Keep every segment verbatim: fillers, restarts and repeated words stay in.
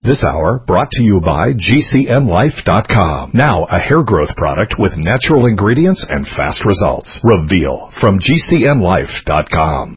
This hour brought to you by G C N Life dot com. Now a hair growth product with natural ingredients and fast results. Reveal from G C N Life dot com.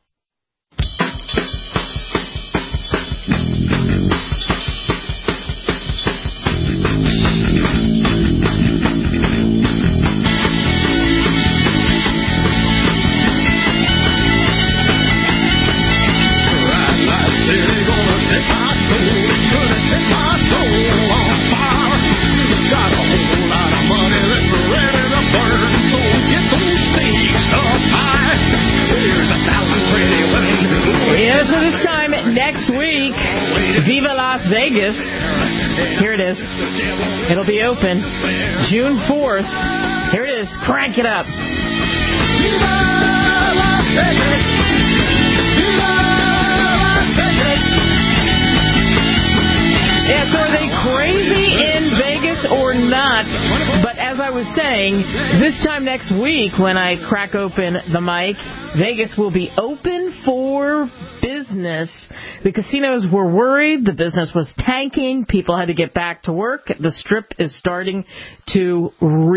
Viva Las Vegas. Here it is. It'll be open June fourth. Here it is. Crank it up. Viva Las Vegas. Viva Las Vegas. Yeah, so are they crazy in Vegas or not? But as I was saying, this time next week when I crack open the mic, Vegas will be open for business. The casinos were worried. The business was tanking. People had to get back to work. The Strip is starting to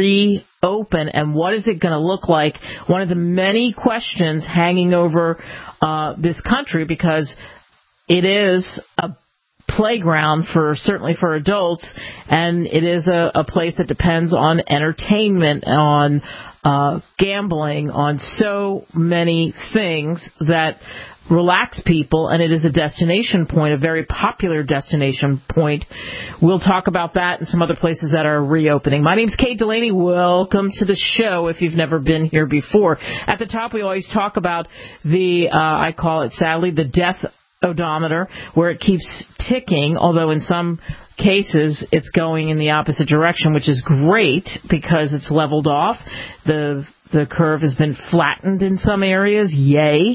reopen. And what is it going to look like? One of the many questions hanging over uh, this country, because it is a playground for certainly for adults, and it is a, a place that depends on entertainment, on uh, gambling, on so many things that relax people, and it is a destination point, a very popular destination point. We'll talk about that and some other places that are reopening. My name's Kate Delaney. Welcome to the show if you've never been here before. At the top, we always talk about the, uh, I call it sadly, the death odometer, where it keeps ticking, although in some cases it's going in the opposite direction, which is great because it's leveled off. The the curve has been flattened in some areas, yay,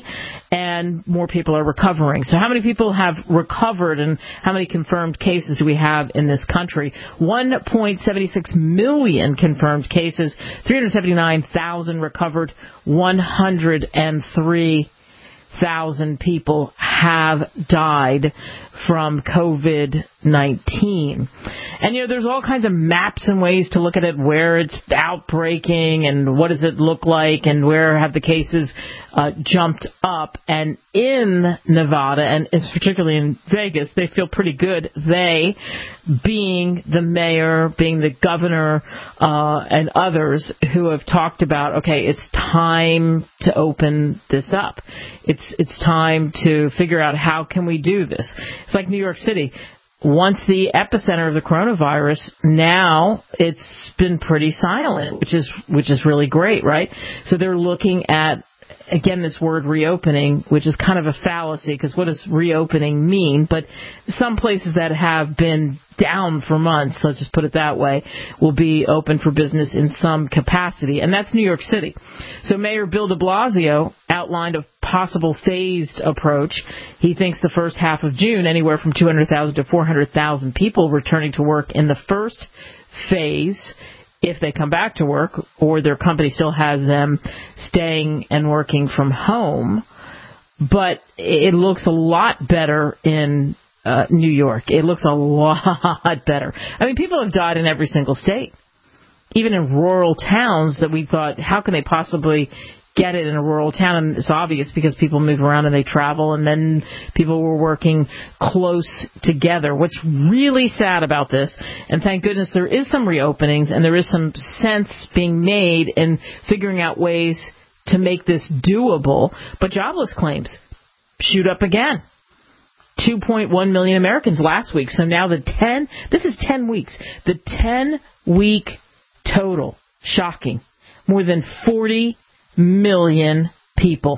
and more people are recovering. So how many people have recovered and how many confirmed cases do we have in this country? one point seven six million confirmed cases, three hundred seventy-nine thousand recovered, one hundred three thousand people have died from COVID nineteen. And, you know, there's all kinds of maps and ways to look at it, where it's outbreaking and what does it look like and where have the cases uh, jumped up. And in Nevada, and particularly in Vegas, they feel pretty good. They, being the mayor, being the governor, uh, and others who have talked about, okay, it's time to open this up. It's it's time to figure out how can we do this. It's like New York City. Once the epicenter of the coronavirus, now it's been pretty silent, which is which is really great, right? So they're looking at, again, this word reopening, which is kind of a fallacy, because what does reopening mean? But some places that have been down for months, let's just put it that way, will be open for business in some capacity, and that's New York City. So Mayor Bill de Blasio outlined a possible phased approach. He thinks the first half of June, anywhere from two hundred thousand to four hundred thousand people returning to work in the first phase, if they come back to work, or their company still has them staying and working from home. But it looks a lot better in uh, New York. It looks a lot better. I mean, people have died in every single state. Even in rural towns that we thought, how can they possibly get it in a rural town? And it's obvious because people move around and they travel, and then people were working close together. What's really sad about this, and thank goodness there is some reopenings and there is some sense being made in figuring out ways to make this doable, but jobless claims shoot up again. two point one million Americans last week. So now the ten, this is ten weeks, the ten-week total, shocking, more than forty million people.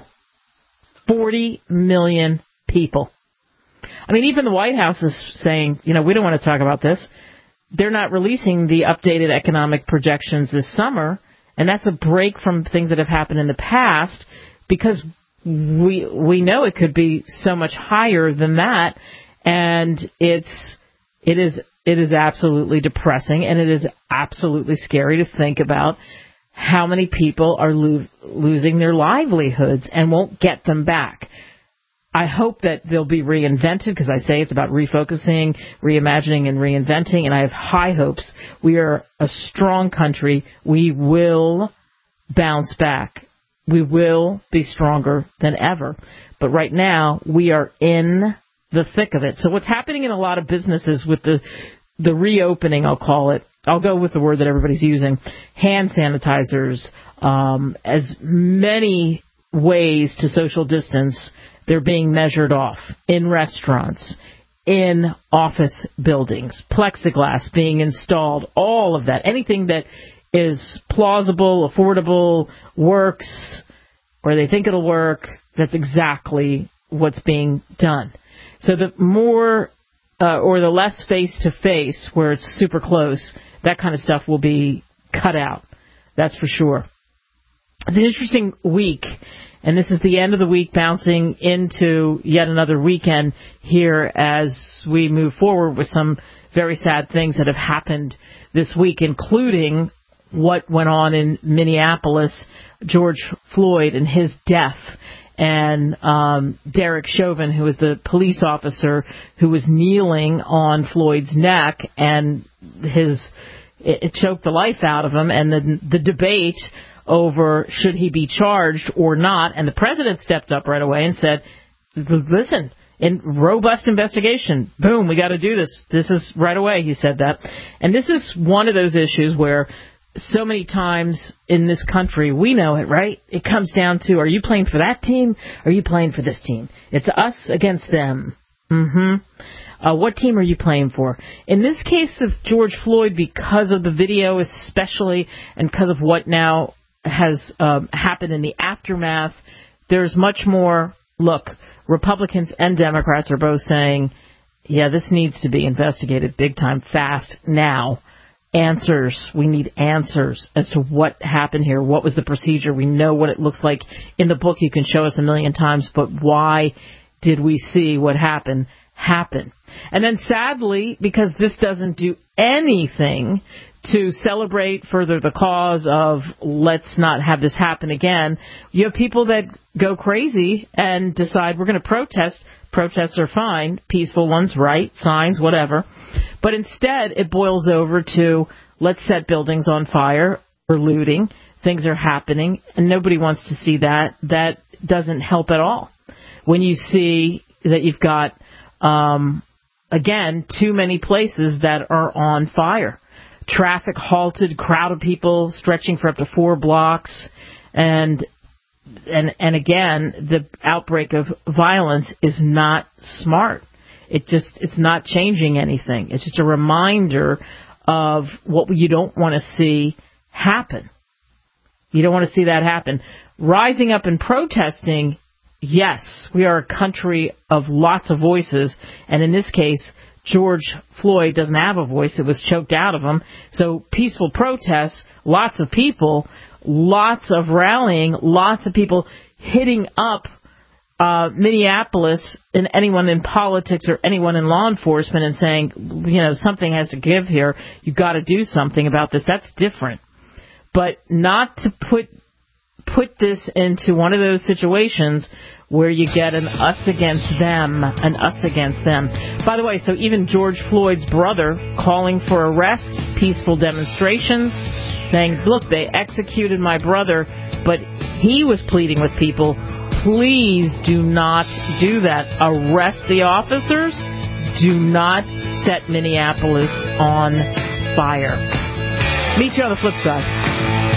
forty million people. I mean, even the White House is saying, you know, we don't want to talk about this. They're not releasing the updated economic projections this summer, and that's a break from things that have happened in the past, because we we know it could be so much higher than that, and it's it is it is absolutely depressing, and it is absolutely scary to think about how many people are lo- losing their livelihoods and won't get them back. I hope that they'll be reinvented, because I say it's about refocusing, reimagining, and reinventing, and I have high hopes. We are a strong country. We will bounce back. We will be stronger than ever. But right now, we are in the thick of it. So what's happening in a lot of businesses with the the reopening, I'll call it, I'll go with the word that everybody's using, hand sanitizers, um, as many ways to social distance, they're being measured off in restaurants, in office buildings, plexiglass being installed, all of that. Anything that is plausible, affordable, works, or they think it'll work, that's exactly what's being done. So the more uh, or the less face-to-face, where it's super close, that kind of stuff will be cut out. That's for sure. It's an interesting week, and this is the end of the week, bouncing into yet another weekend here as we move forward with some very sad things that have happened this week, including what went on in Minneapolis, George Floyd and his death, and um, Derek Chauvin, who was the police officer who was kneeling on Floyd's neck, and his it, it choked the life out of him, and the, the debate over should he be charged or not, and the president stepped up right away and said, listen, in robust investigation, boom, we got to do this. This is right away, he said that. And this is one of those issues where so many times in this country, we know it, right? It comes down to, are you playing for that team? Or are you playing for this team? It's us against them. Mm-hmm. Uh, what team are you playing for? In this case of George Floyd, because of the video especially, and because of what now has um, happened in the aftermath, there's much more, look, Republicans and Democrats are both saying, yeah, this needs to be investigated big time, fast, now. Answers. We need answers as to what happened here. What was the procedure? We know what it looks like in the book. You can show us a million times, but why did we see what happened happen? And then sadly, because this doesn't do anything to celebrate further the cause of let's not have this happen again, you have people that go crazy and decide we're going to protest. Protests are fine, peaceful ones, right, signs, whatever. But instead, it boils over to let's set buildings on fire, we're looting, things are happening, and nobody wants to see that. That doesn't help at all. When you see that you've got, um, again, too many places that are on fire. Traffic halted, crowd of people stretching for up to four blocks, and and and again, the outbreak of violence is not smart. It just, it's not changing anything. It's just a reminder of what you don't want to see happen. You don't want to see that happen. Rising up and protesting, yes, we are a country of lots of voices, and in this case, George Floyd doesn't have a voice. It was choked out of him. So peaceful protests, lots of people, lots of rallying, lots of people hitting up uh, Minneapolis and anyone in politics or anyone in law enforcement and saying, you know, something has to give here. You've got to do something about this. That's different. But not to put put this into one of those situations where you get an us against them, an us against them. By the way, so even George Floyd's brother calling for arrests, peaceful demonstrations, saying, look, they executed my brother, but he was pleading with people, please do not do that. Arrest the officers. Do not set Minneapolis on fire. Meet you on the flip side.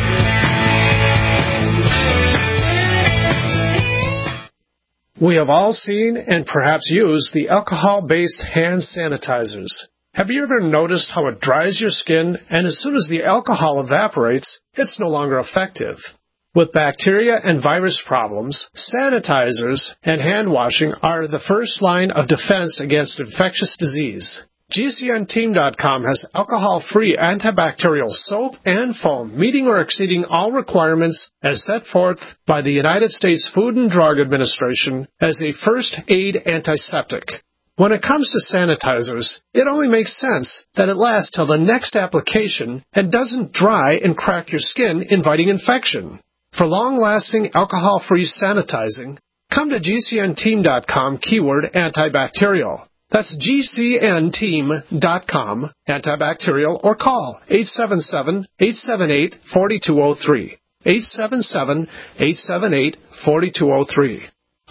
We have all seen and perhaps used the alcohol-based hand sanitizers. Have you ever noticed how it dries your skin, and as soon as the alcohol evaporates, it's no longer effective? With bacteria and virus problems, sanitizers and hand washing are the first line of defense against infectious disease. G C N team dot com has alcohol-free antibacterial soap and foam meeting or exceeding all requirements as set forth by the United States Food and Drug Administration as a first aid antiseptic. When it comes to sanitizers, it only makes sense that it lasts till the next application and doesn't dry and crack your skin, inviting infection. For long-lasting alcohol-free sanitizing, come to G C N team dot com, keyword antibacterial. That's G C N team dot com, antibacterial, or call eight seven seven, eight seven eight, four two zero three. eight seven seven, eight seven eight, four two zero three.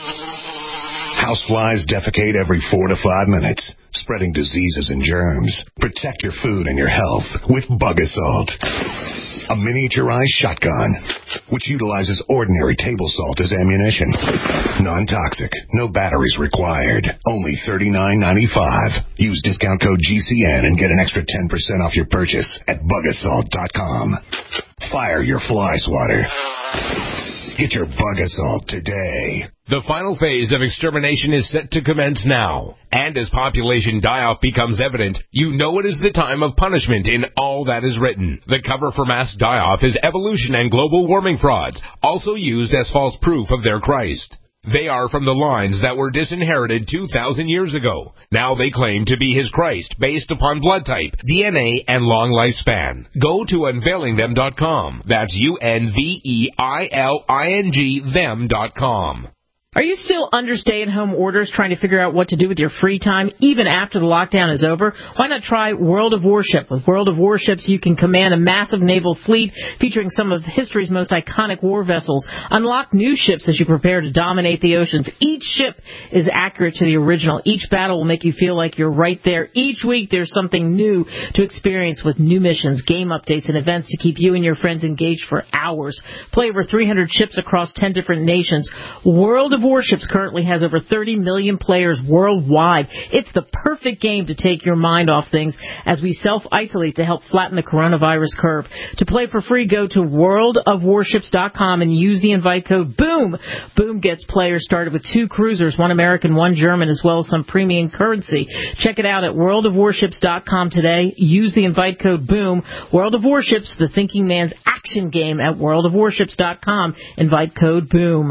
Houseflies defecate every four to five minutes, spreading diseases and germs. Protect your food and your health with Bug Assault, a miniaturized shotgun which utilizes ordinary table salt as ammunition. Non-toxic, no batteries required. Only thirty-nine ninety-five. Use discount code G C N and get an extra ten percent off your purchase at bug assault dot com. Fire your fly swatter. Get your Bug Assault today. The final phase of extermination is set to commence now. And as population die-off becomes evident, you know it is the time of punishment in all that is written. The cover for mass die-off is evolution and global warming frauds, also used as false proof of their Christ. They are from the lines that were disinherited two thousand years ago. Now they claim to be his Christ based upon blood type, D N A, and long lifespan. Go to unveiling them dot com. That's U N V E I L I N G them dot com. Are you still under stay-at-home orders trying to figure out what to do with your free time, even after the lockdown is over? Why not try World of Warship? With World of Warships, you can command a massive naval fleet featuring some of history's most iconic war vessels. Unlock new ships as you prepare to dominate the oceans. Each ship is accurate to the original. Each battle will make you feel like you're right there. Each week, there's something new to experience with new missions, game updates, and events to keep you and your friends engaged for hours. Play over three hundred ships across ten different nations. World of Warships currently has over thirty million players worldwide. It's the perfect game to take your mind off things as we self-isolate to help flatten the coronavirus curve. To play for free, go to world of warships dot com and use the invite code BOOM. BOOM gets players started with two cruisers, one American, one German, as well as some premium currency. Check it out at world of warships dot com today. Use the invite code BOOM. World of Warships, the thinking man's action game at world of warships dot com. Invite code BOOM.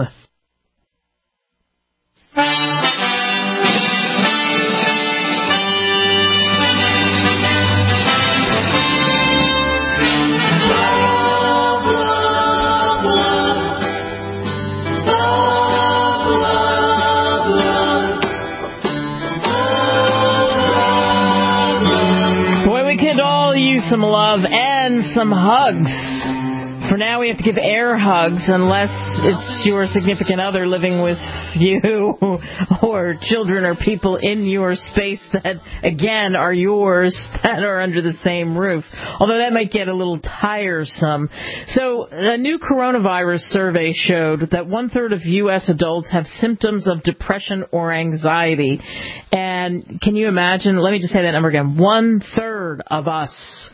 Boy, we could all use some love and some hugs. For now, we have to give air hugs unless it's your significant other living with you or children or people in your space that, again, are yours that are under the same roof. Although that might get a little tiresome. So a new coronavirus survey showed that one-third of U S adults have symptoms of depression or anxiety. And can you imagine? Let me just say that number again. One-third of us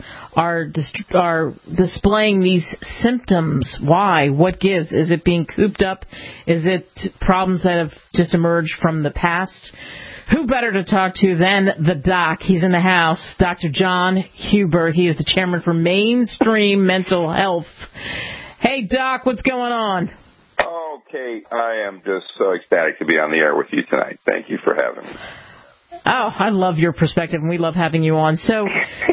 are dis- are displaying these symptoms. Why? What gives? Is it being cooped up? Is it problems that have just emerged from the past? Who better to talk to than the doc? He's in the house, Doctor John Huber. He is the chairman for Mainstream Mental Health. Hey, Doc, what's going on? Okay, I am just so ecstatic to be on the air with you tonight. Thank you for having me. Oh, I love your perspective, and we love having you on. So,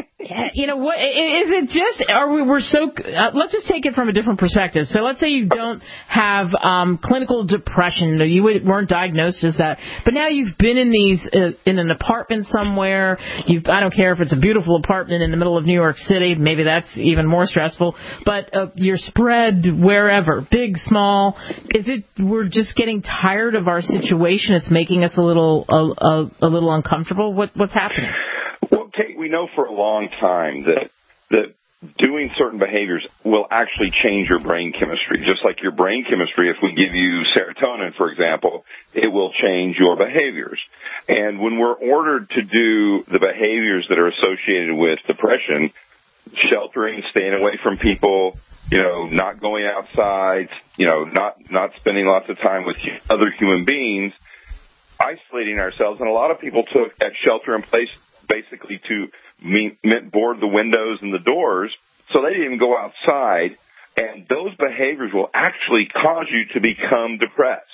you know, what is it just, are we, we're so, uh, let's just take it from a different perspective. So let's say you don't have um, clinical depression, you weren't diagnosed as that, but now you've been in these, uh, in an apartment somewhere, you've, I don't care if it's a beautiful apartment in the middle of New York City, maybe that's even more stressful, but uh, you're spread wherever, big, small. Is it, we're just getting tired of our situation, it's making us a little, a, a, a little uncomfortable? What, what's happening? Well, Kate, we know for a long time that that doing certain behaviors will actually change your brain chemistry. Just like your brain chemistry, if we give you serotonin, for example, it will change your behaviors. And when we're ordered to do the behaviors that are associated with depression, sheltering, staying away from people, you know, not going outside, you know, not, not spending lots of time with other human beings, isolating ourselves, and a lot of people took that shelter in place basically to mean, board the windows and the doors, so they didn't even go outside, and those behaviors will actually cause you to become depressed.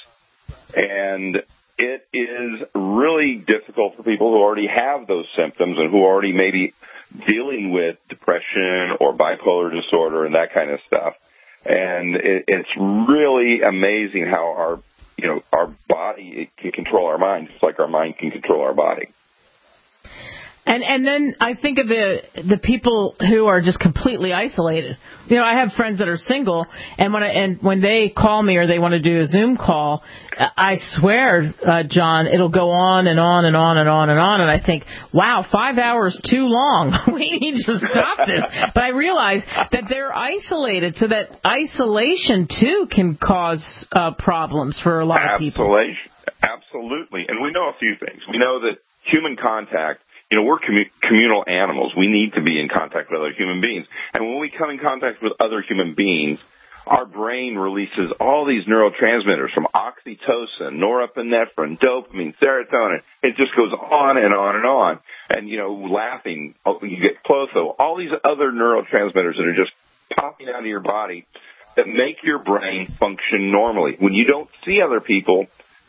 And it is really difficult for people who already have those symptoms and who are already maybe dealing with depression or bipolar disorder and that kind of stuff. And it, it's really amazing how our you know, our body, it can control our mind, just like our mind can control our body. And and then I think of the the people who are just completely isolated. You know, I have friends that are single, and when I, and when they call me or they want to do a Zoom call, I swear, uh, John, it'll go on and on and on and on and on, and I think, wow, five hours too long. We need to stop this. But I realize that they're isolated, so that isolation too can cause uh, problems for a lot of people. Isolation, absolutely. And we know a few things. We know that human contact. You know, we're commu- communal animals. We need to be in contact with other human beings. And when we come in contact with other human beings, our brain releases all these neurotransmitters from oxytocin, norepinephrine, dopamine, serotonin. It just goes on and on and on. And, you know, laughing, you get clotho, all these other neurotransmitters that are just popping out of your body that make your brain function normally. When you don't see other people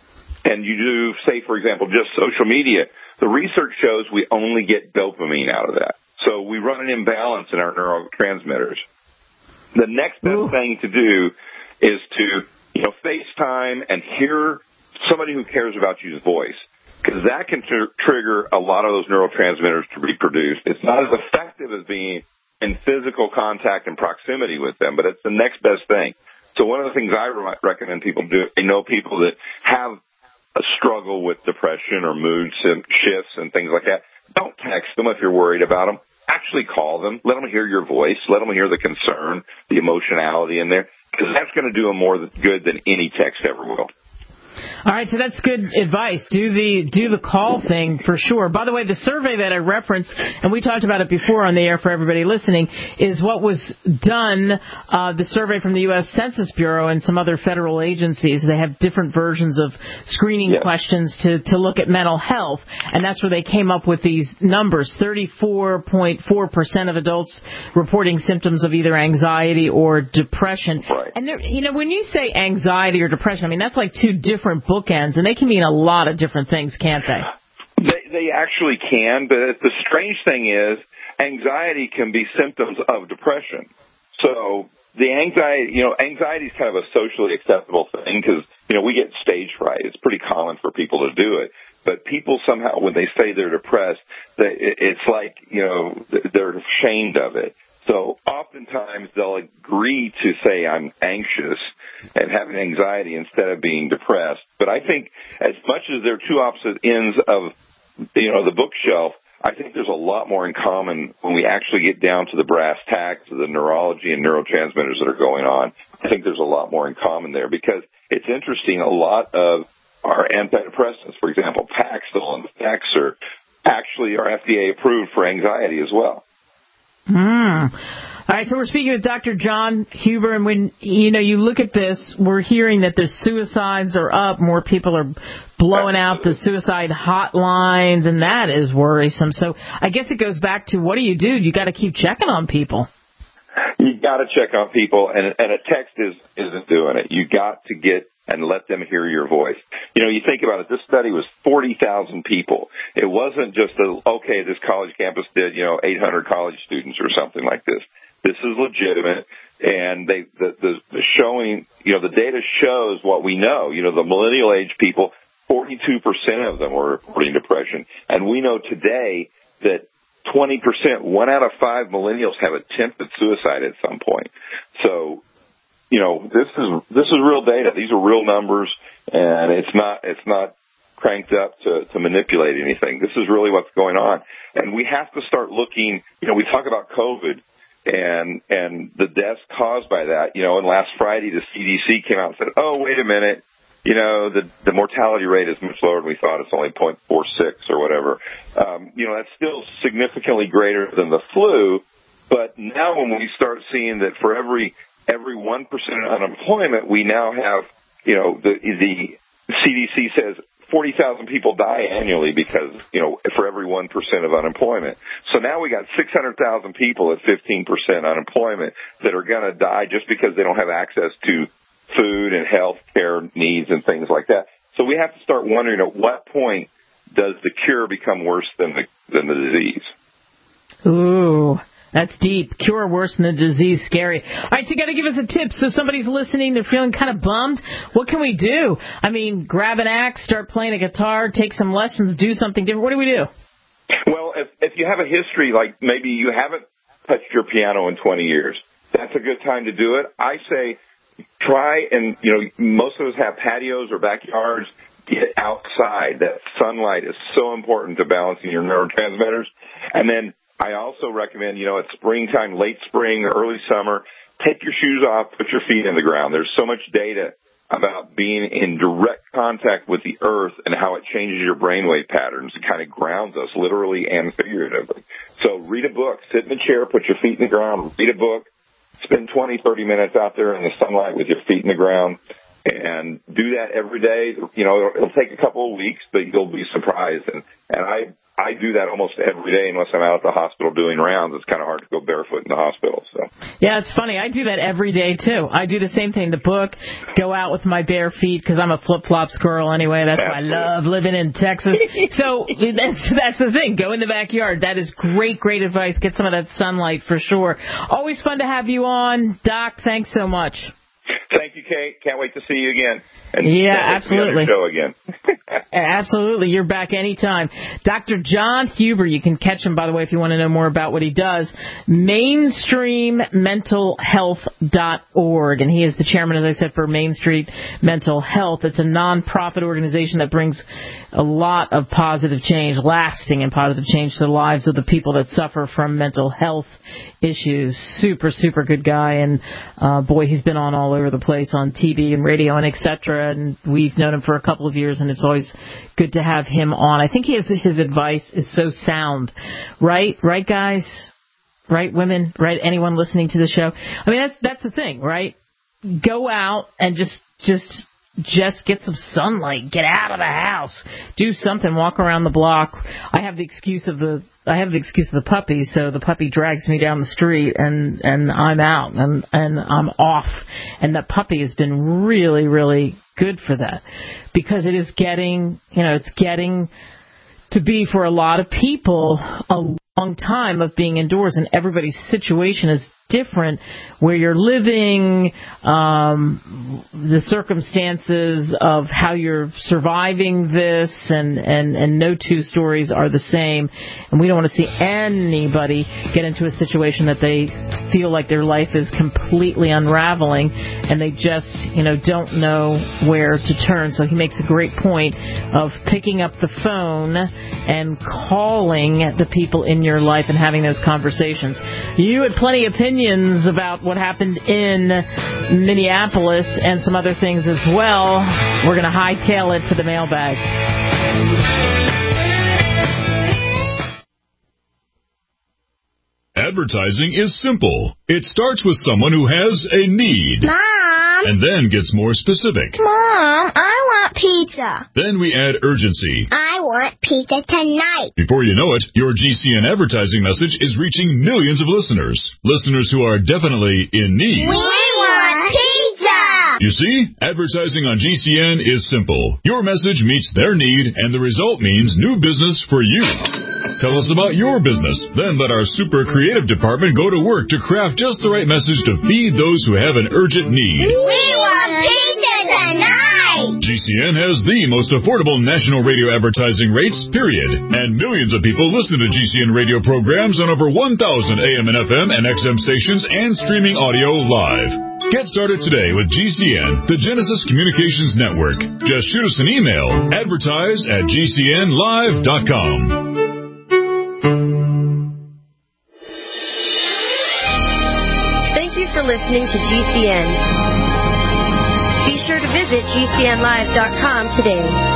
and you do, say, for example, just social media, the research shows we only get dopamine out of that. So we run an imbalance in our neurotransmitters. The next best Ooh. thing to do is to, you know, FaceTime and hear somebody who cares about you's voice, because that can tr- trigger a lot of those neurotransmitters to be produced. It's not as effective as being in physical contact and proximity with them, but it's the next best thing. So one of the things I re- recommend people do, I know people that have a struggle with depression or mood shifts and things like that, don't text them if you're worried about them. Actually call them. Let them hear your voice. Let them hear the concern, the emotionality in there, because that's going to do them more good than any text ever will. All right, so that's good advice. Do the do the call thing for sure. By the way, the survey that I referenced, and we talked about it before on the air for everybody listening, is what was done, uh, the survey from the U S Census Bureau and some other federal agencies. They have different versions of screening yes. questions to, to look at mental health, and that's where they came up with these numbers. thirty-four point four percent of adults reporting symptoms of either anxiety or depression. Right. And, there, you know, when you say anxiety or depression, I mean, that's like two different bookends, and they can mean a lot of different things, can't they? They, they actually can, but the strange thing is anxiety can be symptoms of depression. So the anxiety, you know, anxiety is kind of a socially acceptable thing because, you know, we get stage fright. It's pretty common for people to do it. But people somehow, when they say they're depressed, they, it's like, you know, they're ashamed of it. So oftentimes they'll agree to say I'm anxious and having anxiety instead of being depressed. But I think as much as they're two opposite ends of, you know, the bookshelf, I think there's a lot more in common when we actually get down to the brass tacks of the neurology and neurotransmitters that are going on. I think there's a lot more in common there because it's interesting. A lot of our antidepressants, for example, Paxil and Paxer, actually are F D A approved for anxiety as well. Hmm. All right, so we're speaking with Doctor John Huber, and when, you know, you look at this, we're hearing that the suicides are up, more people are blowing out the suicide hotlines, and that is worrisome. So I guess it goes back to what do you do? You got to keep checking on people. You got to check on people, and, and a text is, isn't doing it. You got to get and let them hear your voice. You know, you think about it, this study was forty thousand people. It wasn't just a, okay, this college campus did, you know, eight hundred college students or something like this. This is legitimate, and they the, the, the showing, you know, the data shows what we know. You know, the millennial age people, forty-two percent of them were reporting depression. And we know today that twenty percent, one out of five millennials have attempted suicide at some point. So, you know, this is this is real data. These are real numbers, and it's not it's not cranked up to, to manipulate anything. This is really what's going on. And we have to start looking, you know, we talk about COVID and and the deaths caused by that. You know, and last Friday the C D C came out and said, oh, wait a minute, you know, the, the mortality rate is much lower than we thought. It's only zero point four six or whatever. Um, you know, that's still significantly greater than the flu. But now when we start seeing that for every every one percent unemployment, we now have, you know, the the C D C says forty thousand people die annually because, you know, for every one percent of unemployment. So now we got six hundred thousand people at fifteen percent unemployment that are going to die just because they don't have access to food and health care needs and things like that. So we have to start wondering at what point does the cure become worse than the than the disease? Ooh, That's deep. Cure worse than the disease. Scary. All right, so you got to give us a tip. So somebody's listening, they're feeling kind of bummed. What can we do? I mean, grab an axe, start playing a guitar, take some lessons, do something different. What do we do? Well, if, if you have a history, like maybe you haven't touched your piano in twenty years, that's a good time to do it. I say try, and, you know, most of us have patios or backyards. Get outside. That sunlight is so important to balancing your neurotransmitters. And then I also recommend, you know, at springtime, late spring, early summer, take your shoes off, put your feet in the ground. There's so much data about being in direct contact with the earth and how it changes your brainwave patterns. It kind of grounds us, literally and figuratively. So read a book, sit in a chair, put your feet in the ground, read a book, spend twenty, thirty minutes out there in the sunlight with your feet in the ground, and do that every day. You know, it'll take a couple of weeks, but you'll be surprised. And, and I, I do that almost every day unless I'm out at the hospital doing rounds. It's kind of hard to go barefoot in the hospital. So yeah, it's funny. I do that every day, too. I do the same thing. The book, go out with my bare feet because I'm a flip-flop squirrel anyway. That's Absolutely. why I love living in Texas. So that's, that's the thing. Go in the backyard. That is great, great advice. Get some of that sunlight for sure. Always fun to have you on. Doc, thanks so much. Thank you, Kate. Can't wait to see you again. And yeah, absolutely. Show again. Absolutely. You're back anytime. Doctor John Huber, you can catch him, by the way, if you want to know more about what he does. mainstream mental health dot org. And he is the chairman, as I said, for Main Street Mental Health. It's a nonprofit organization that brings a lot of positive change, lasting and positive change to the lives of the people that suffer from mental health issues. Super, super good guy. And, uh, boy, he's been on all over the place on T V and radio and et cetera. And we've known him for a couple of years, and it's always good to have him on. I think he has, his advice is so sound. Right? Right, guys? Right, women? Right? Anyone listening to the show? I mean, that's that's the thing, right? Go out and just just just get some sunlight. Get out of the house. Do something. Walk around the block. I have the excuse of the I have the excuse of the puppy, so the puppy drags me down the street, and, and I'm out, and, and I'm off. And that puppy has been really, really good for that, because it is getting, you know, it's getting to be, for a lot of people, a long time of being indoors, and everybody's situation is different, where you're living, um, the circumstances of how you're surviving this, and, and, and no two stories are the same. And we don't want to see anybody get into a situation that they feel like their life is completely unraveling and they just, you know, don't know where to turn. So he makes a great point of picking up the phone and calling the people in your life and having those conversations. You had plenty of opinions about what happened in Minneapolis and some other things as well. We're going to hightail it to the mailbag. Advertising is simple. It starts with someone who has a need. Mom! And then gets more specific. Mom, I want pizza. Then we add urgency. I want pizza tonight. Before you know it, your G C N advertising message is reaching millions of listeners. Listeners who are definitely in need. We want pizza! You see, advertising on G C N is simple. Your message meets their need, and the result means new business for you. Tell us about your business. Then let our super creative department go to work to craft just the right message to feed those who have an urgent need. We want pizza tonight! G C N has the most affordable national radio advertising rates, period. And millions of people listen to G C N radio programs on over one thousand A M and F M and X M stations and streaming audio live. Get started today with G C N, the Genesis Communications Network. Just shoot us an email, advertise at G C N live dot com. Thank you for listening to G C N. Be sure to visit G C N live dot com today.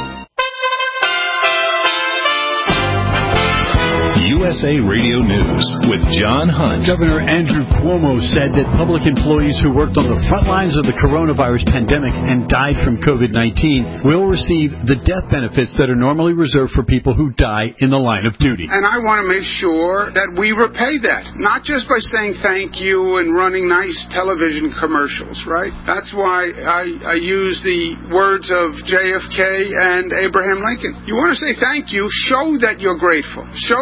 U S A Radio News with John Hunt. Governor Andrew Cuomo said that public employees who worked on the front lines of the coronavirus pandemic and died from COVID nineteen will receive the death benefits that are normally reserved for people who die in the line of duty. And I want to make sure that we repay that, not just by saying thank you and running nice television commercials, right? That's why I, I use the words of J F K and Abraham Lincoln. You want to say thank you, show that you're grateful. Show the respect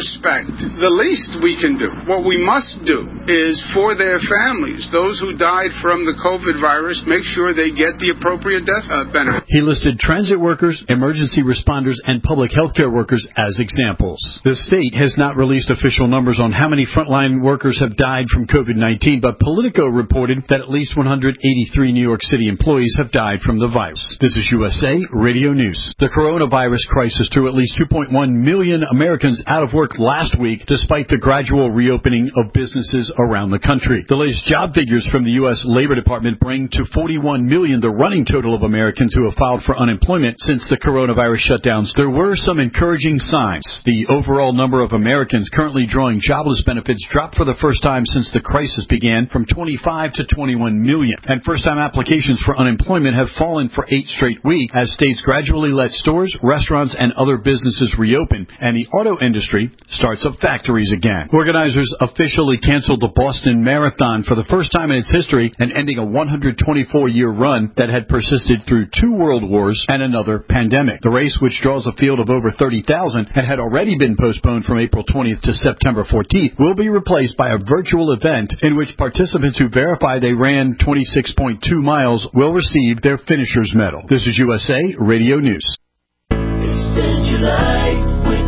respect, the least we can do, what we must do, is for their families, those who died from the COVID virus, make sure they get the appropriate death uh, benefit. He listed transit workers, emergency responders, and public health care workers as examples. The state has not released official numbers on how many frontline workers have died from COVID nineteen, but Politico reported that at least one hundred eighty-three New York City employees have died from the virus. This is U S A Radio News. The coronavirus crisis threw at least two point one million Americans out of work last week, despite the gradual reopening of businesses around the country. The latest job figures from the U S Labor Department bring to forty-one million the running total of Americans who have filed for unemployment since the coronavirus shutdowns. There were some encouraging signs. The overall number of Americans currently drawing jobless benefits dropped for the first time since the crisis began from twenty-five to twenty-one million. And first-time applications for unemployment have fallen for eight straight weeks as states gradually let stores, restaurants, and other businesses reopen, and the auto industry starts up factories again. Organizers officially canceled the Boston Marathon for the first time in its history and ending a one hundred twenty-four year run that had persisted through two world wars and another pandemic. The race, which draws a field of over thirty thousand and had already been postponed from April twentieth to September fourteenth, will be replaced by a virtual event in which participants who verify they ran twenty-six point two miles will receive their finisher's medal. This is U S A Radio News. Extend your life with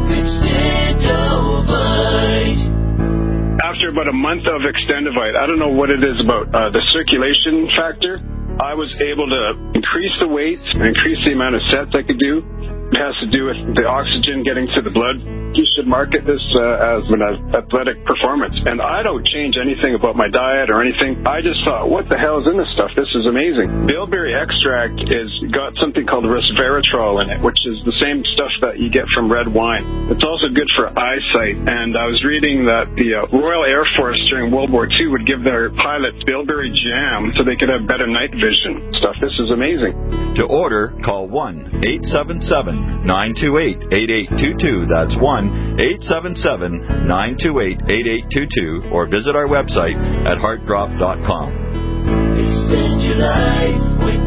Extendovite. After about a month of Extendovite, I don't know what it is about uh, the circulation factor, I was able to increase the weight and increase the amount of sets I could do. It has to do with the oxygen getting to the blood. You should market this uh, as an athletic performance. And I don't change anything about my diet or anything. I just thought, what the hell is in this stuff? This is amazing. Bilberry extract is got something called resveratrol in it, which is the same stuff that you get from red wine. It's also good for eyesight. And I was reading that the uh, Royal Air Force during World War Two would give their pilots Bilberry jam so they could have better night vision stuff. This is amazing. To order, call one eight seven seven, nine two eight, eight eight two two. That's one eight seven seven, nine two eight, eight eight two two, or visit our website at heart drop dot com. Extend your life with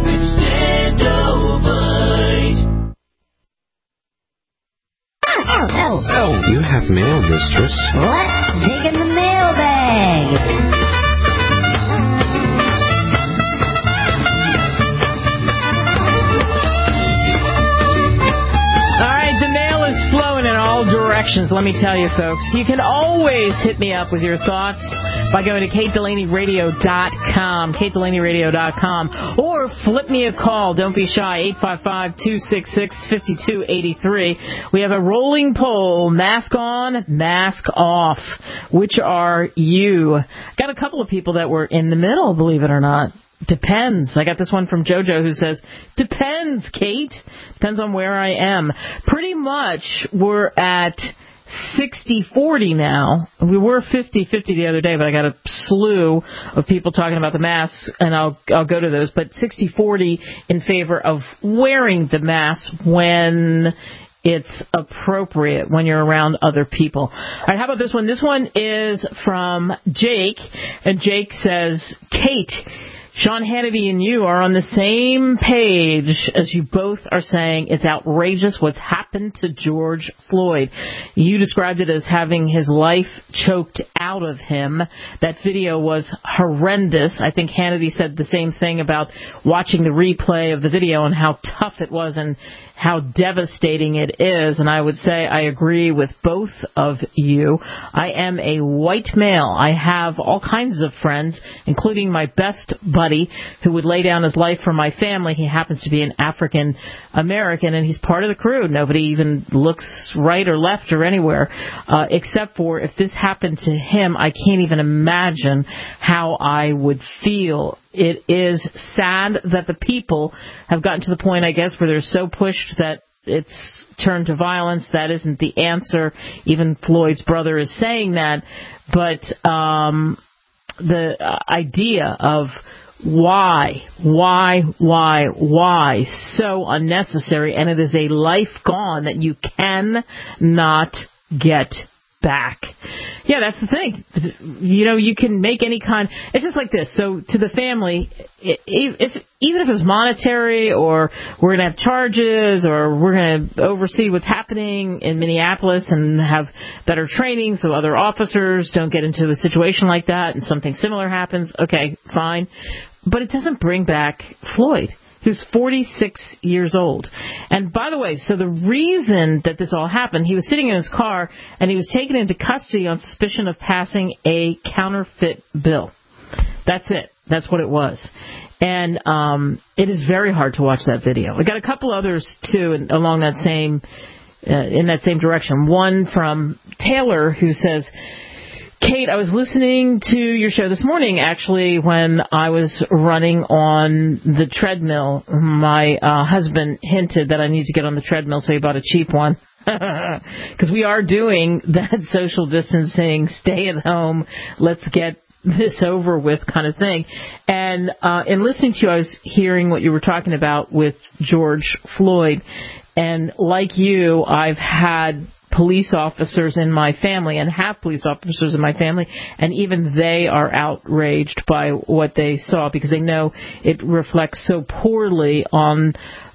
Extendovite. Oh, oh, oh. You have mail, mistress. Let's dig in the mailbag. Directions, let me tell you, folks. You can always hit me up with your thoughts by going to kate delaney radio dot com, kate delaney radio dot com, or flip me a call. Don't be shy, eight five five, two six six, five two eight three. We have a rolling poll, mask on, mask off. Which are you? Got a couple of people that were in the middle, believe it or not. Depends. I got this one from JoJo who says, depends, Kate. Depends on where I am. Pretty much we're at sixty forty now. We were fifty fifty the other day, but I got a slew of people talking about the masks, and I'll I'll go to those. But sixty forty in favor of wearing the mask when it's appropriate, when you're around other people. All right, how about this one? This one is from Jake, and Jake says, Kate, Sean Hannity and you are on the same page as you both are saying it's outrageous what's happened to George Floyd. You described it as having his life choked out of him. That video was horrendous. I think Hannity said the same thing about watching the replay of the video and how tough it was and how devastating it is. And I would say I agree with both of you. I am a white male. I have all kinds of friends, including my best buddy, who would lay down his life for my family. He happens to be an African American, and he's part of the crew. Nobody even looks right or left or anywhere, uh, except for if this happened to him, I can't even imagine how I would feel. It is sad that the people have gotten to the point, I guess, where they're so pushed that it's turned to violence. That isn't the answer. Even Floyd's brother is saying that. But um, the idea of why, why, why, why, so unnecessary, and it is a life gone that you cannot get back. Yeah, that's the thing. You know, you can make any kind. It's just like this. So to the family, if, if even if it's monetary, or we're going to have charges, or we're going to oversee what's happening in Minneapolis and have better training so other officers don't get into a situation like that and something similar happens, okay, fine. But it doesn't bring back Floyd, who's forty-six years old. And by the way, so the reason that this all happened, he was sitting in his car and he was taken into custody on suspicion of passing a counterfeit bill. That's it. That's what it was. And um, it is very hard to watch that video. We got a couple others, too, along that same, uh, in that same direction. One from Taylor, who says, Kate, I was listening to your show this morning, actually, when I was running on the treadmill. My uh, husband hinted that I need to get on the treadmill, so he bought a cheap one. Because we are doing that social distancing, stay at home, let's get this over with kind of thing. And uh, in listening to you, I was hearing what you were talking about with George Floyd. And like you, I've had police officers in my family and have police officers in my family, and even they are outraged by what they saw because they know it reflects so poorly on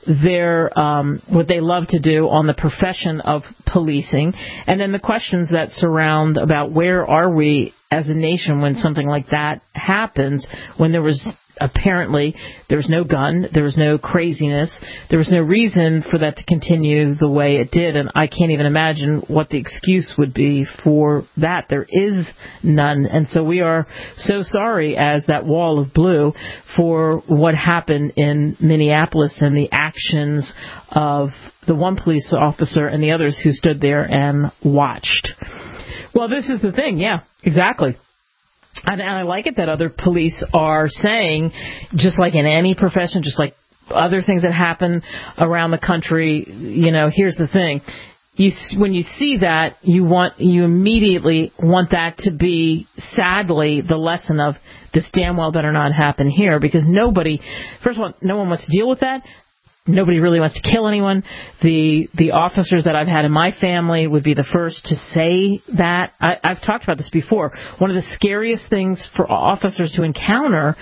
their um, what they love to do on the profession of policing. And then the questions that surround about where are we as a nation when something like that happens, when there was apparently there was no gun, there was no craziness, there was no reason for that to continue the way it did, and I can't even imagine what the excuse would be for that. There is none, and so we are so sorry as that wall of blue for what happened in Minneapolis and the actions of the one police officer and the others who stood there and watched. Well, this is the thing, yeah, exactly. And, and I like it that other police are saying, just like in any profession, just like other things that happen around the country, you know, here's the thing. You, when you see that, you want, you immediately want that to be, sadly, the lesson of this damn well better not happen here, because nobody, first of all, no one wants to deal with that. Nobody really wants to kill anyone. The the officers that I've had in my family would be the first to say that. I, I've talked about this before. One of the scariest things for officers to encounter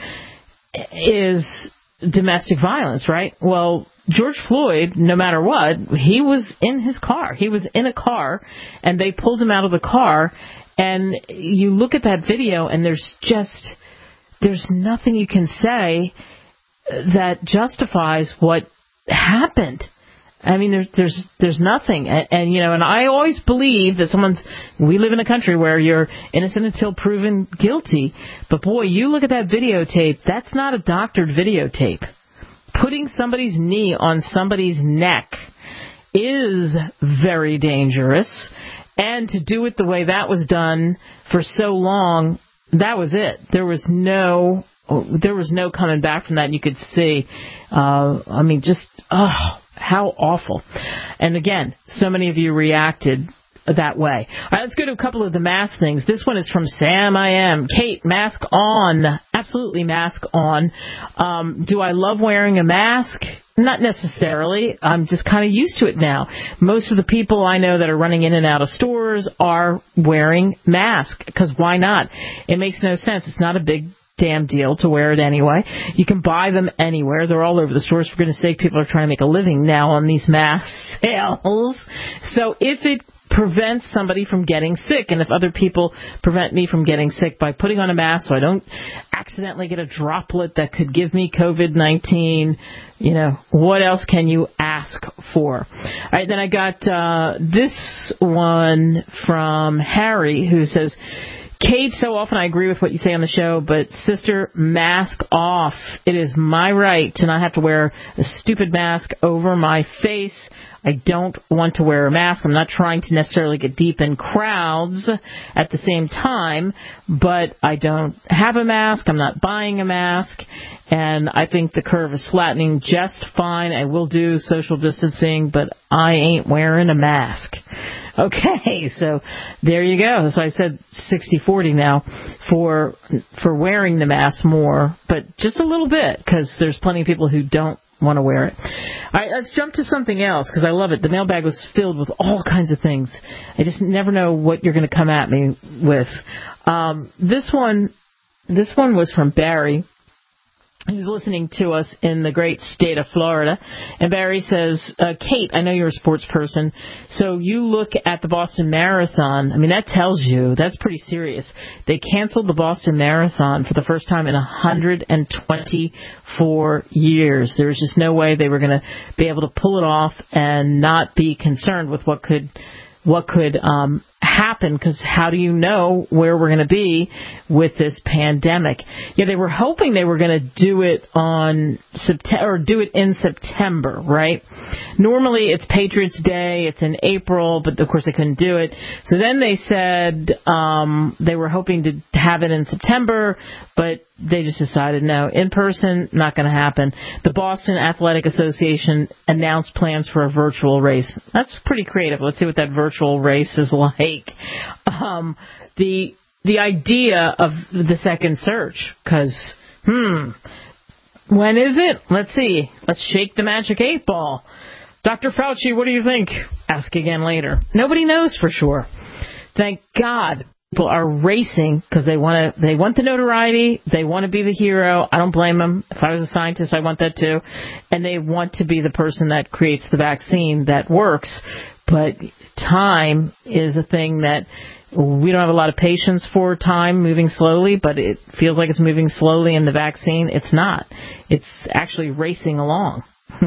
is domestic violence, right? Well, George Floyd, no matter what, he was in his car. He was in a car, and they pulled him out of the car. And you look at that video, and there's just, there's nothing you can say that justifies what happened. I mean, there's there's there's nothing, and, and you know, and I always believe that someone's. We live in a country where you're innocent until proven guilty. But boy, you look at that videotape. That's not a doctored videotape. Putting somebody's knee on somebody's neck is very dangerous, and to do it the way that was done for so long, that was it. There was no. There was no coming back from that. And you could see, uh, I mean, just, oh, how awful. And again, so many of you reacted that way. All right, let's go to a couple of the mask things. This one is from Sam I Am. Kate, mask on. Absolutely mask on. Um, do I love wearing a mask? Not necessarily. I'm just kind of used to it now. Most of the people I know that are running in and out of stores are wearing masks, because why not? It makes no sense. It's not a big damn deal to wear it anyway. You can buy them anywhere. They're all over the stores. For goodness sake, people are trying to make a living now on these mask sales. So if it prevents somebody from getting sick, and if other people prevent me from getting sick by putting on a mask so I don't accidentally get a droplet that could give me COVID nineteen, you know, what else can you ask for? All right, then I got uh, this one from Harry, who says, Kate, so often I agree with what you say on the show, but sister, mask off. It is my right to not have to wear a stupid mask over my face. I don't want to wear a mask. I'm not trying to necessarily get deep in crowds at the same time, but I don't have a mask. I'm not buying a mask, and I think the curve is flattening just fine. I will do social distancing, but I ain't wearing a mask. Okay, so there you go. So I said sixty forty now for for wearing the mask more, but just a little bit, because there's plenty of people who don't want to wear it. All right, let's jump to something else because I love it. The mailbag was filled with all kinds of things. I just never know what you're going to come at me with. Um, this one, this one was from Barry. He's listening to us in the great state of Florida. And Barry says, uh, Kate, I know you're a sports person, so you look at the Boston Marathon. I mean, that tells you, that's pretty serious. They canceled the Boston Marathon for the first time in one hundred twenty-four years. There was just no way they were going to be able to pull it off and not be concerned with what could what could um, happen, because how do you know where we're going to be with this pandemic? Yeah, they were hoping they were going to do it on September, or do it in September, right? Normally it's Patriots Day, it's in April, but of course they couldn't do it. So then they said um, they were hoping to have it in September, but they just decided no, in person, not going to happen. The Boston Athletic Association announced plans for a virtual race. That's pretty creative. Let's see what that virtual race is like. Um, the the idea of the second surge, because, hmm, when is it? Let's see. Let's shake the magic eight ball. Doctor Fauci, what do you think? Ask again later. Nobody knows for sure. Thank God people are racing because they want to. They want the notoriety. They want to be the hero. I don't blame them. If I was a scientist, I want that too. And they want to be the person that creates the vaccine that works. But time is a thing that we don't have a lot of patience for, time moving slowly, but it feels like it's moving slowly in the vaccine. It's not. It's actually racing along.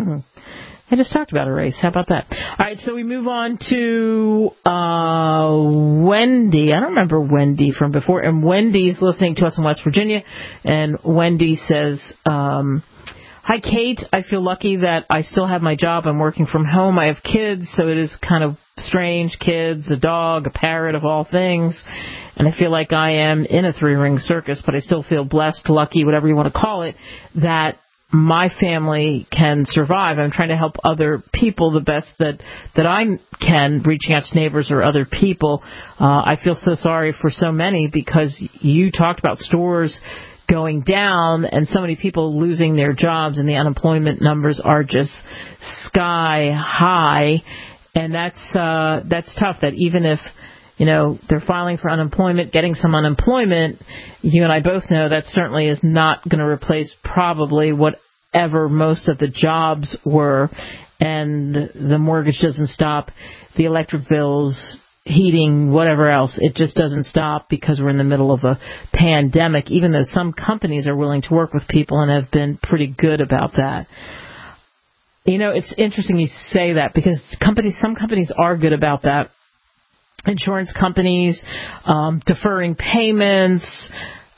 I just talked about a race. How about that? All right, so we move on to uh, Wendy. I don't remember Wendy from before. And Wendy's listening to us in West Virginia. And Wendy says, um, hi, Kate. I feel lucky that I still have my job. I'm working from home. I have kids, so it is kind of strange. Kids, a dog, a parrot of all things. And I feel like I am in a three-ring circus, but I still feel blessed, lucky, whatever you want to call it, that my family can survive. I'm trying to help other people the best that, that I can, reaching out to neighbors or other people. Uh, I feel so sorry for so many because you talked about stores going down and so many people losing their jobs, and the unemployment numbers are just sky high. And that's uh, that's tough, that even if, you know, they're filing for unemployment, getting some unemployment, you and I both know that certainly is not going to replace probably whatever most of the jobs were. And the mortgage doesn't stop, the electric bills, heating, whatever else, it just doesn't stop because we're in the middle of a pandemic, even though some companies are willing to work with people and have been pretty good about that. You know, it's interesting you say that because companies, some companies are good about that. Insurance companies, um, deferring payments,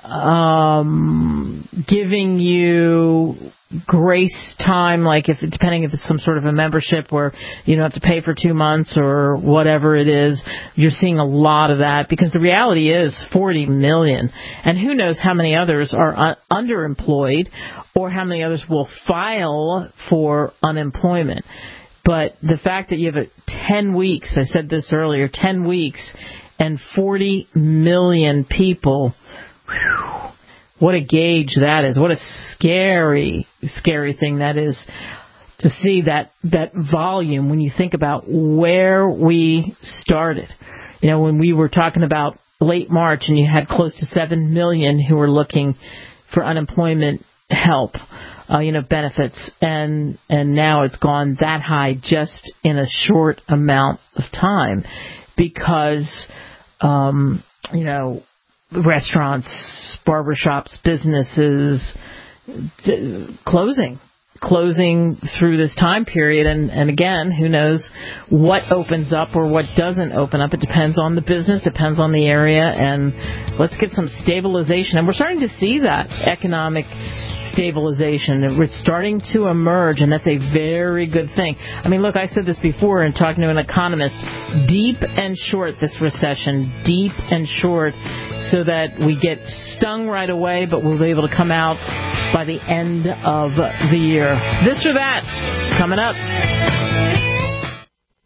um, giving you grace time, like if depending if it's some sort of a membership where you don't have to pay for two months or whatever it is. You're seeing a lot of that because the reality is forty million, and who knows how many others are un- underemployed or how many others will file for unemployment. But the fact that you have a ten weeks, I said this earlier, ten weeks and forty million people, whew, what a gauge that is. What a scary, scary thing that is to see that, that volume when you think about where we started. You know, when we were talking about late March and you had close to seven million who were looking for unemployment help. Uh, you know, benefits, and and now it's gone that high just in a short amount of time because, um, you know, restaurants, barbershops, businesses d- closing, closing through this time period. And, and again, who knows what opens up or what doesn't open up. It depends on the business, depends on the area, and let's get some stabilization. And we're starting to see that economic stabilization. It's starting to emerge, and that's a very good thing. I mean, look, I said this before in talking to an economist, deep and short this recession, deep and short, so that we get stung right away, but we'll be able to come out by the end of the year. This or that, coming up.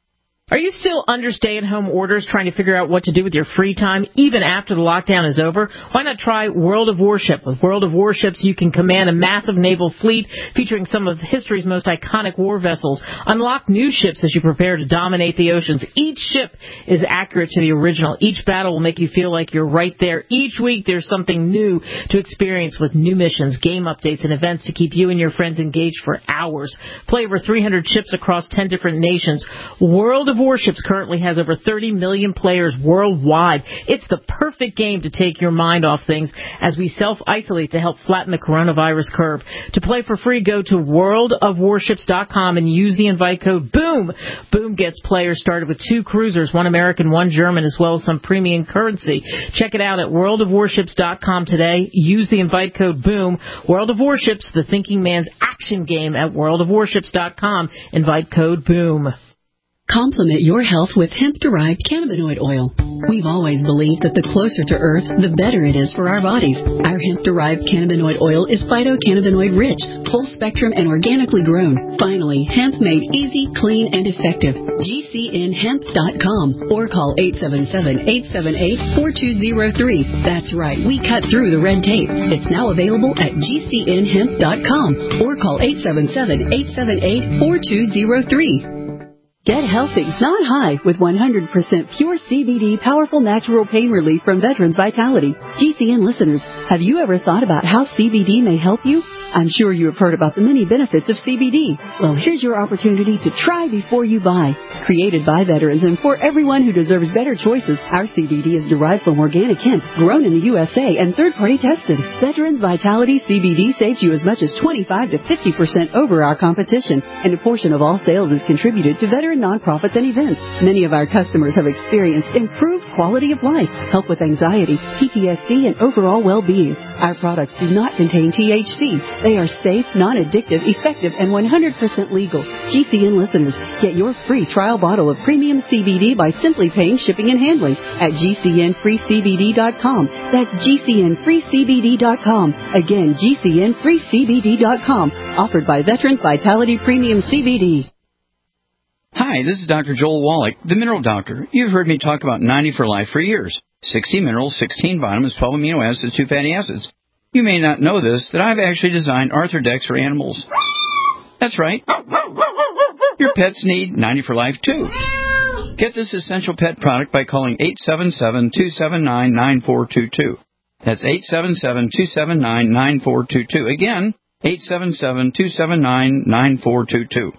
Are you still under stay-at-home orders trying to figure out what to do with your free time even after the lockdown is over? Why not try World of Warship? With World of Warships, you can command a massive naval fleet featuring some of history's most iconic war vessels. Unlock new ships as you prepare to dominate the oceans. Each ship is accurate to the original. Each battle will make you feel like you're right there. Each week there's something new to experience with new missions, game updates, and events to keep you and your friends engaged for hours. Play over three hundred ships across ten different nations. World of Warships currently has over thirty million players worldwide. It's the perfect game to take your mind off things as we self-isolate to help flatten the coronavirus curve. To play for free, go to world of warships dot com and use the invite code BOOM. BOOM gets players started with two cruisers, one American, one German, as well as some premium currency. Check it out at world of warships dot com today. Use the invite code BOOM. World of Warships, the thinking man's action game at world of warships dot com. Invite code BOOM. Complement your health with hemp-derived cannabinoid oil. We've always believed that the closer to Earth, the better it is for our bodies. Our hemp-derived cannabinoid oil is phytocannabinoid-rich, full-spectrum, and organically grown. Finally, hemp made easy, clean, and effective. G C N hemp dot com or call eight seven seven, eight seven eight, four two zero three. That's right, we cut through the red tape. It's now available at G C N hemp dot com or call eight seven seven, eight seven eight, four two zero three. Get healthy, not high, with one hundred percent pure C B D powerful natural pain relief from Veterans Vitality. G C N listeners, have you ever thought about how C B D may help you? I'm sure you have heard about the many benefits of C B D. Well, here's your opportunity to try before you buy. Created by veterans and for everyone who deserves better choices, our C B D is derived from organic hemp, grown in the U S A, and third-party tested. Veterans Vitality C B D saves you as much as twenty-five to fifty percent over our competition, and a portion of all sales is contributed to veteran nonprofits and events. Many of our customers have experienced improved quality of life, help with anxiety, P T S D, and overall well-being. Our products do not contain T H C. They are safe, non-addictive, effective, and one hundred percent legal. G C N listeners, get your free trial bottle of premium C B D by simply paying shipping and handling at G C N free C B D dot com. That's G C N free C B D dot com. Again, G C N free C B D dot com. Offered by Veterans Vitality Premium C B D. Hi, this is Doctor Joel Wallach, the Mineral Doctor. You've heard me talk about ninety for Life for years. sixty minerals, sixteen vitamins, twelve amino acids, two fatty acids. You may not know this, that I've actually designed Arthrodex for animals. That's right. Your pets need ninety for Life, too. Get this essential pet product by calling eight seven seven, two seven nine, nine four two two. That's eight seven seven, two seven nine, nine four two two. Again, eight seven seven, two seven nine, nine four two two.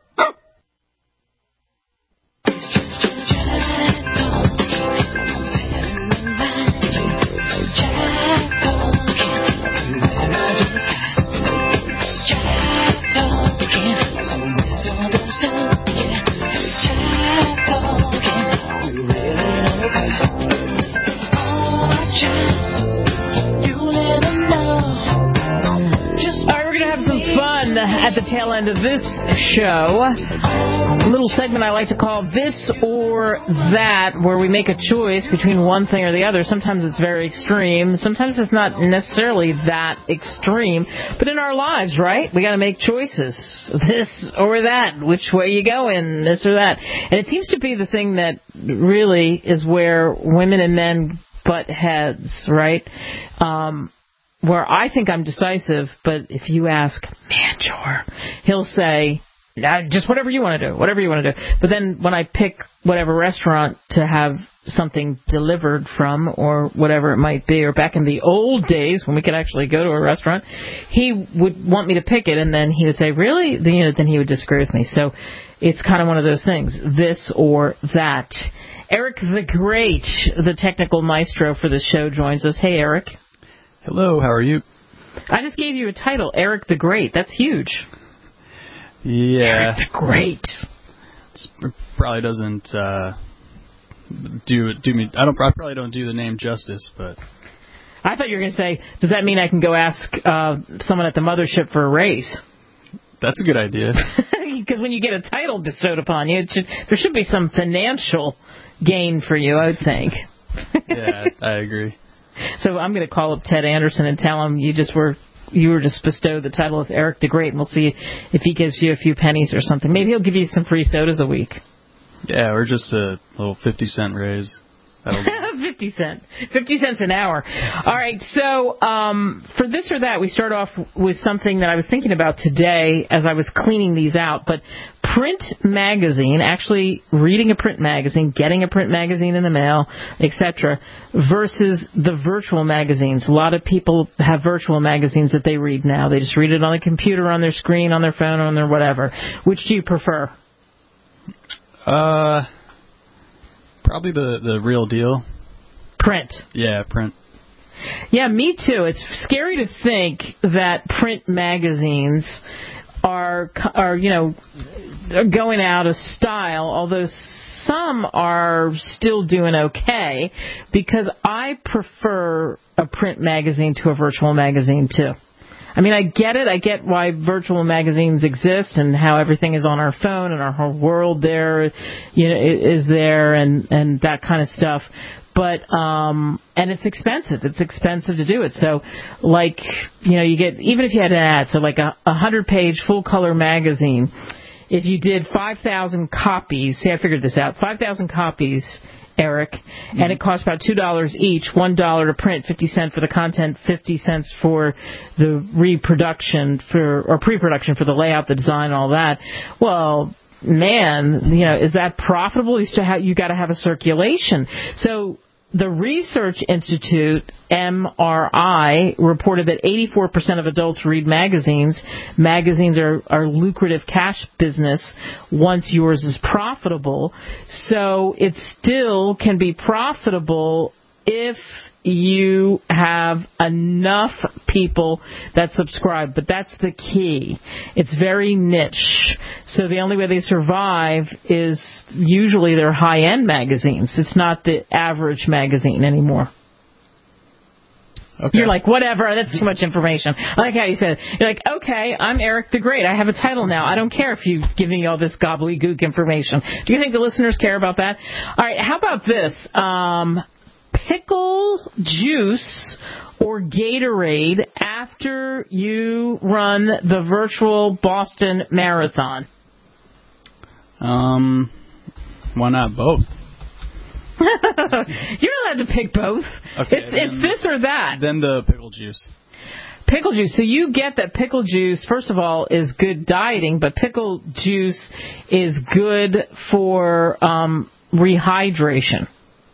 At the tail end of this show, a little segment I like to call This or That, where we make a choice between one thing or the other. Sometimes it's very extreme. Sometimes it's not necessarily that extreme. But in our lives, right, we got to make choices. This or that. Which way you go in, this or that. And it seems to be the thing that really is where women and men butt heads, right? Um... Where I think I'm decisive, but if you ask Manchor, he'll say, nah, just whatever you want to do, whatever you want to do. But then when I pick whatever restaurant to have something delivered from or whatever it might be, or back in the old days when we could actually go to a restaurant, he would want me to pick it, and then he would say, really? Then, you know, then he would disagree with me. So it's kind of one of those things, this or that. Eric the Great, the technical maestro for the show, joins us. Hey, Eric. Hello, how are you? I just gave you a title, Eric the Great. That's huge. Yeah. Eric the Great. It probably doesn't uh, do do me. I don't. I probably don't do the name justice, but. I thought you were going to say, does that mean I can go ask uh, someone at the mothership for a raise? That's a good idea. Because when you get a title bestowed upon you, it should, there should be some financial gain for you, I would think. Yeah, I agree. So I'm going to call up Ted Anderson and tell him you just were you were just bestowed the title of Eric the Great, and we'll see if he gives you a few pennies or something. Maybe he'll give you some free sodas a week. Yeah, or just a little fifty cent raise. fifty cents. fifty cents an hour. All right, so um, for this or that, we start off with something that I was thinking about today as I was cleaning these out. But print magazine, actually reading a print magazine, getting a print magazine in the mail, et cetera, versus the virtual magazines. A lot of people have virtual magazines that they read now. They just read it on the computer, on their screen, on their phone, on their whatever. Which do you prefer? Uh... Probably the, the real deal. Print. Yeah, print. Yeah, me too. It's scary to think that print magazines are, are you know, are going out of style, although some are still doing okay, because I prefer a print magazine to a virtual magazine too. I mean, I get it. I get why virtual magazines exist and how everything is on our phone and our whole world there, you know, is there and, and that kind of stuff. But, um, and it's expensive. It's expensive to do it. So, like, you know, you get, even if you had an ad, so like a, a hundred page full color magazine, if you did five thousand copies, see, I figured this out, five thousand copies, Eric, mm-hmm. and it costs about two dollars each, one dollar to print, fifty cents for the content, fifty cents for the reproduction for or pre-production for the layout, the design, all that. Well, man, you know, is that profitable? You still have, you got to have a circulation. So the Research Institute, M R I, reported that eighty-four percent of adults read magazines. Magazines are, are lucrative cash business once yours is profitable. So it still can be profitable if you have enough people that subscribe. But that's the key. It's very niche. So the only way they survive is usually they're high-end magazines. It's not the average magazine anymore. Okay. You're like, whatever, that's too much information. I like how you said it. You're like, okay, I'm Eric the Great. I have a title now. I don't care if you give me all this gobbledygook information. Do you think the listeners care about that? All right, how about this? Um... Pickle juice or Gatorade after you run the virtual Boston Marathon? Um, why not both? You're allowed to pick both. Okay, it's then, it's this or that. Then the pickle juice. Pickle juice. So you get that pickle juice, first of all, is good dieting, but pickle juice is good for um, rehydration.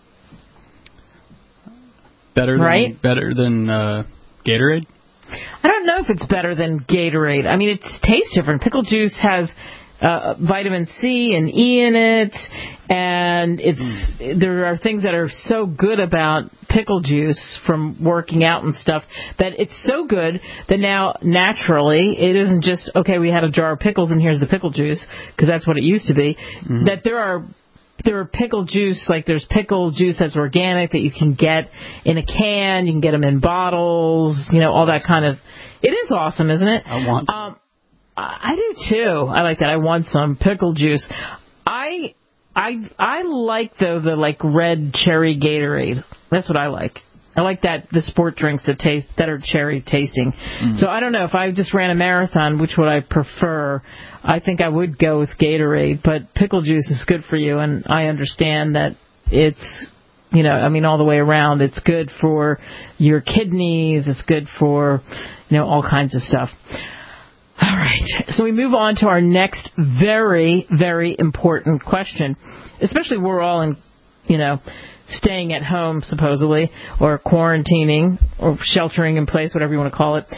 Better than, right? Better than uh, Gatorade? I don't know if it's better than Gatorade. I mean, it tastes different. Pickle juice has uh, vitamin C and E in it, and it's mm. there are things that are so good about pickle juice from working out and stuff that it's so good that now naturally it isn't just, okay, we had a jar of pickles and here's the pickle juice, because that's what it used to be, mm. that there are There are pickle juice, like there's pickle juice that's organic that you can get in a can. You can get them in bottles, you know, all that kind of. It is awesome, isn't it? I want some. Um, I do too. I like that. I want some pickle juice. I I I like though the like red cherry Gatorade. That's what I like. I like that the sport drinks that taste that are cherry tasting. Mm. So I don't know if I just ran a marathon, which would I prefer? I think I would go with Gatorade, but pickle juice is good for you, and I understand that it's, you know, I mean all the way around. It's good for your kidneys. It's good for, you know, all kinds of stuff. All right. So we move on to our next very, very important question, especially we're all in, you know, staying at home, supposedly, or quarantining, or sheltering in place, whatever you want to call it.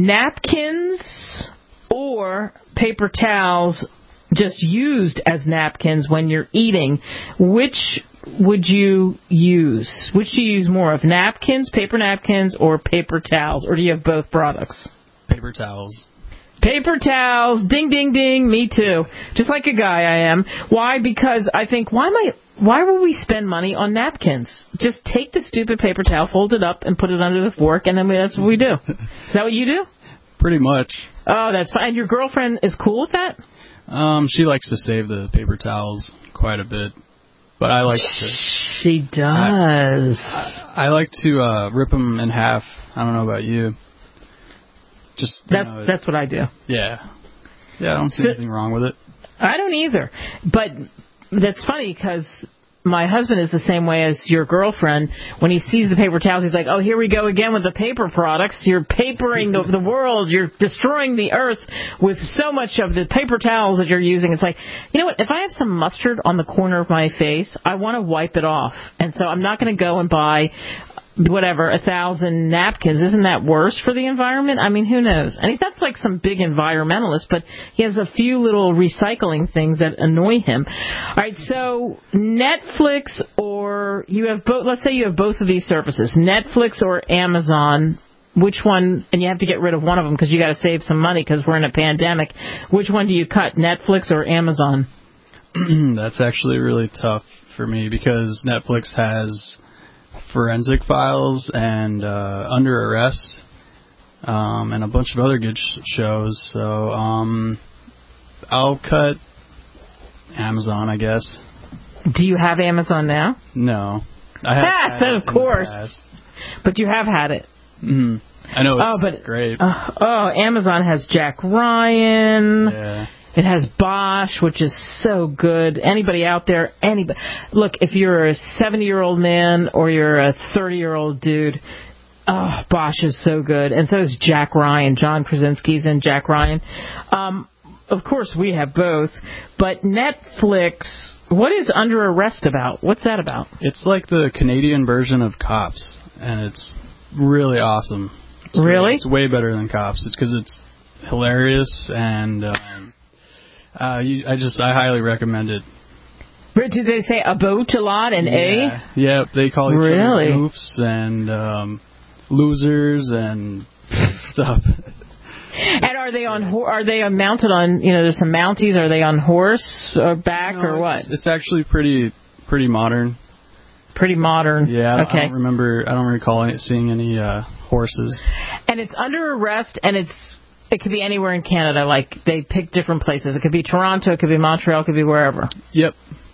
Napkins or paper towels just used as napkins when you're eating, which would you use? Which do you use more of, napkins, paper napkins, or paper towels? Or do you have both products? Paper towels. Paper towels, ding, ding, ding, me too. Just like a guy I am. Why? Because I think, why am I, why will we spend money on napkins? Just take the stupid paper towel, fold it up, and put it under the fork, and then that's what we do. Is that what you do? Pretty much. Oh, that's fine. And your girlfriend is cool with that? Um, she likes to save the paper towels quite a bit. But I like to... She does. I, I, I like to uh, rip them in half. I don't know about you. Just, that's know, that's what I do. Yeah. Yeah, I don't see so, anything wrong with it. I don't either. But that's funny because my husband is the same way as your girlfriend. When he sees the paper towels, he's like, oh, here we go again with the paper products. You're papering the, the world. You're destroying the earth with so much of the paper towels that you're using. It's like, you know what? If I have some mustard on the corner of my face, I want to wipe it off. And so I'm not going to go and buy whatever, a thousand napkins. Isn't that worse for the environment? I mean, who knows? And he's not like some big environmentalist, but he has a few little recycling things that annoy him. All right, so Netflix or you have both, let's say you have both of these services, Netflix or Amazon. Which one, and you have to get rid of one of them because you got to save some money because we're in a pandemic. Which one do you cut, Netflix or Amazon? That's actually really tough for me because Netflix has Forensic Files and uh, Under Arrest um, and a bunch of other good sh- shows. So um, I'll cut Amazon, I guess. Do you have Amazon now? No. I have ah, so of course. But you have had it. Mm-hmm. I know it's oh, but, great. Uh, oh, Amazon has Jack Ryan. Yeah. It has Bosch, which is so good. Anybody out there, anybody. Look, if you're a seventy-year-old man or you're a thirty-year-old dude, oh, Bosch is so good. And so is Jack Ryan. John Krasinski's in Jack Ryan. Um, of course, we have both. But Netflix, what is Under Arrest about? What's that about? It's like the Canadian version of Cops, and it's really awesome. It's really? Great. It's way better than Cops. It's because it's hilarious and... Um, Uh, you, I just, I highly recommend it. Did they say a boat a lot and yeah. a? Yep, they call each really? other goofs and um, losers and stuff. And are they on? Are they mounted on? You know, there's some Mounties. Are they on horse or back no, or it's, what? It's actually pretty, pretty modern. Pretty modern. Yeah. Okay. I don't remember. I don't recall seeing any uh, horses. And it's Under Arrest, and it's. It could be anywhere in Canada. Like, they pick different places. It could be Toronto. It could be Montreal. It could be wherever. Yep.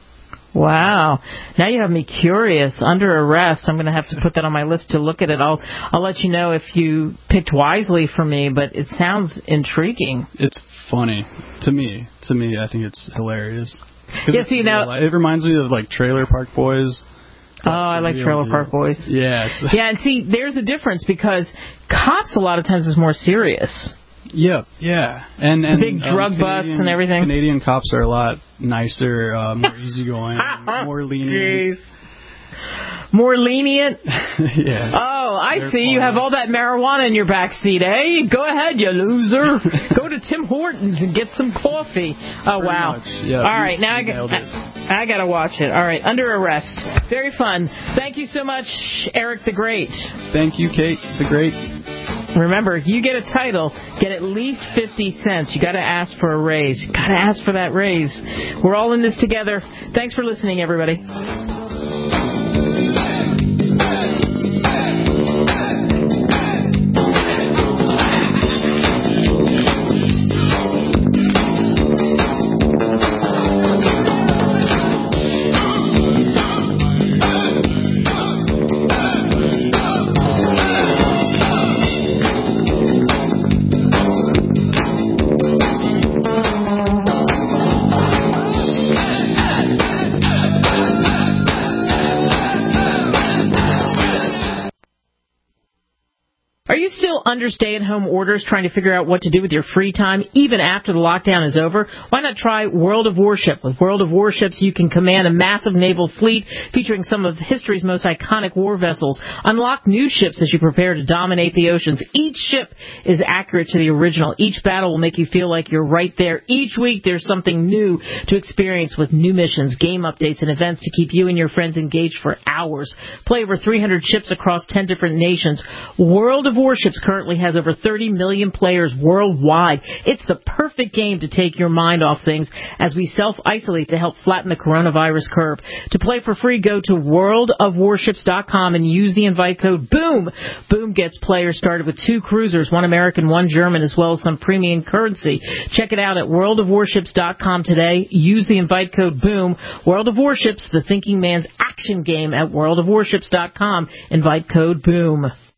Wow. Now you have me curious. Under Arrest. I'm going to have to put that on my list to look at it. I'll I'll let you know if you picked wisely for me, but it sounds intriguing. It's funny. To me. To me, I think it's hilarious. Yes, you know. It reminds me of, like, Trailer Park Boys. Oh, I like Trailer Park Boys. Yeah. It's yeah, and see, there's the difference because Cops a lot of times is more serious. Yeah, yeah, and and big drug um, busts and everything. Canadian cops are a lot nicer, uh, more easygoing, more lenient. Jeez. More lenient. Yeah. Oh, I They're see. fun. You have all that marijuana in your back seat, eh? Go ahead, you loser. Go to Tim Hortons and get some coffee. Oh, Pretty wow. much. Yeah, all right, you, now you I got. I, I got to watch it. All right, Under Arrest. Very fun. Thank you so much, Eric the Great. Thank you, Kate the Great. Remember, you get a title, get at least fifty cents. You got to ask for a raise. You got to ask for that raise. We're all in this together. Thanks for listening, everybody. Under stay-at-home orders, trying to figure out what to do with your free time, even after the lockdown is over? Why not try World of Warship? With World of Warships, you can command a massive naval fleet featuring some of history's most iconic war vessels. Unlock new ships as you prepare to dominate the oceans. Each ship is accurate to the original. Each battle will make you feel like you're right there. Each week, there's something new to experience with new missions, game updates, and events to keep you and your friends engaged for hours. Play over three hundred ships across ten different nations. World of Warships currently has over thirty million players worldwide. It's the perfect game to take your mind off things as we self-isolate to help flatten the coronavirus curve. To play for free, go to world of warships dot com and use the invite code BOOM. BOOM gets players started with two cruisers, one American, one German, as well as some premium currency. Check it out at world of warships dot com today. Use the invite code BOOM. World of Warships, the thinking man's action game at world of warships dot com. Invite code BOOM.